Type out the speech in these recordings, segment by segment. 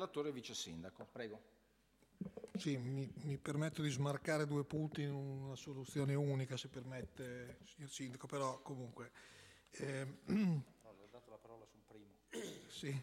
relatore e vice sindaco. Prego. Sì, mi permetto di smarcare due punti in una soluzione unica, se permette, signor Sindaco, però comunque... No, le ho dato la parola sul primo. Sì.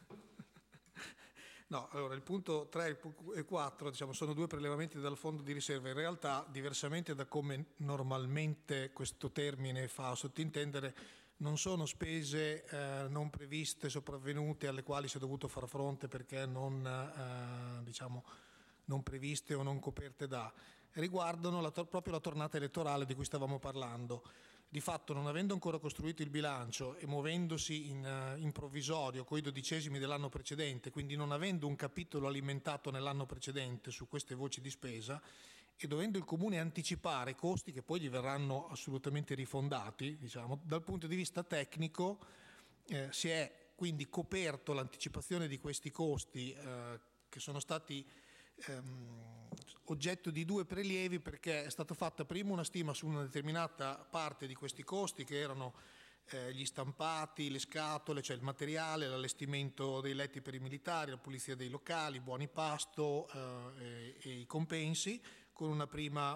No, allora il punto 3 e 4 diciamo, sono due prelevamenti dal fondo di riserva. In realtà, diversamente da come normalmente questo termine fa sottintendere, non sono spese non previste, sopravvenute, alle quali si è dovuto far fronte perché non, diciamo, non previste o non coperte da, riguardano proprio la tornata elettorale di cui stavamo parlando. Di fatto, non avendo ancora costruito il bilancio e muovendosi in provvisorio coi 12esimi dell'anno precedente, quindi non avendo un capitolo alimentato nell'anno precedente su queste voci di spesa e dovendo il Comune anticipare costi che poi gli verranno assolutamente rifondati, diciamo, dal punto di vista tecnico si è quindi coperto l'anticipazione di questi costi che sono stati oggetto di due prelievi, perché è stata fatta prima una stima su una determinata parte di questi costi che erano gli stampati, le scatole, cioè il materiale, l'allestimento dei letti per i militari, la pulizia dei locali, buoni pasto e i compensi, con un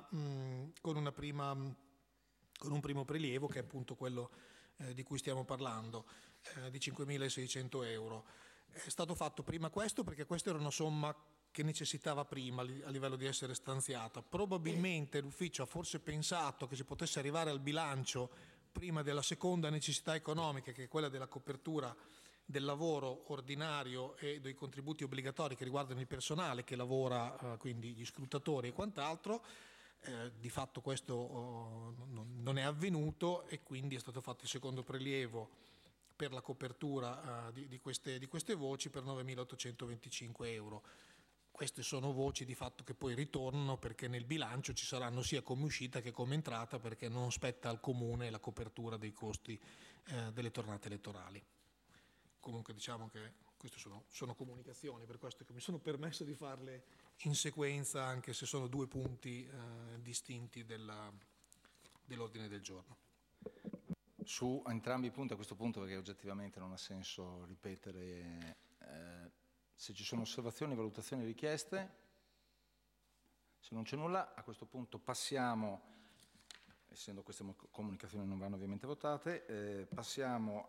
primo prelievo che è appunto quello di cui stiamo parlando, di 5.600 euro. È stato fatto prima questo perché questa era una somma che necessitava prima a livello di essere stanziata. Probabilmente l'ufficio ha forse pensato che si potesse arrivare al bilancio prima della seconda necessità economica, che è quella della copertura del lavoro ordinario e dei contributi obbligatori che riguardano il personale che lavora, quindi gli scrutatori e quant'altro. Di fatto questo non è avvenuto e quindi è stato fatto il secondo prelievo per la copertura di queste voci per 9.825 euro. Queste sono voci di fatto che poi ritornano perché nel bilancio ci saranno sia come uscita che come entrata, perché non spetta al Comune la copertura dei costi delle tornate elettorali. Comunque diciamo che queste sono comunicazioni, per questo che mi sono permesso di farle in sequenza, anche se sono due punti distinti dell'ordine del giorno. Su entrambi i punti a questo punto, perché oggettivamente non ha senso ripetere, se ci sono osservazioni, valutazioni, richieste, se non c'è nulla, a questo punto passiamo, essendo queste comunicazioni non vanno ovviamente votate, passiamo